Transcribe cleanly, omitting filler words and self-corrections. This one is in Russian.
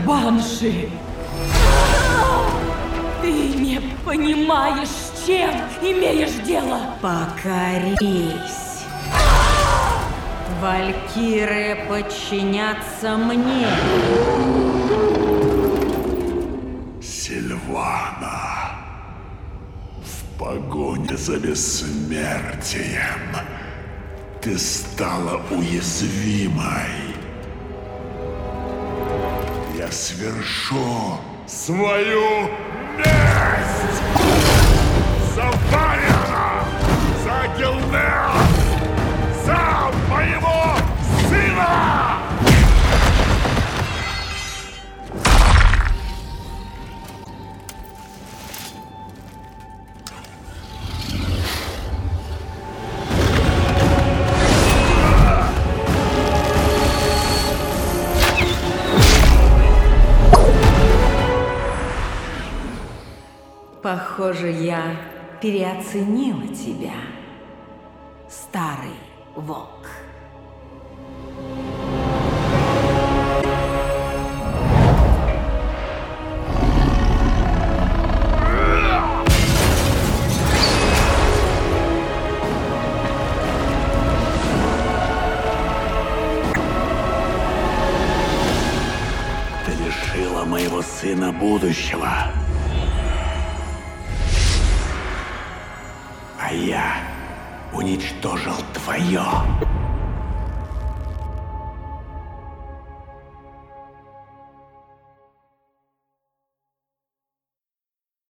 Банши! Ты не понимаешь, с чем имеешь дело! Покорись! Валькиры подчинятся мне! Сильвана, в погоне за бессмертием ты стала уязвимой. Я свершу свою месть! За Валиана! За Гилнеа! За моего сына! Похоже, я переоценила тебя, старый волк. Ты лишила моего сына будущего. А я уничтожил твое.